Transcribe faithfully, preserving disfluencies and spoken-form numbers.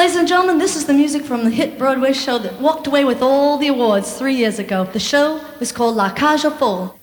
ladies and gentlemen, this is the music from the hit Broadway show that walked away with all the awards three years ago. The show was called La Cage aux Folles.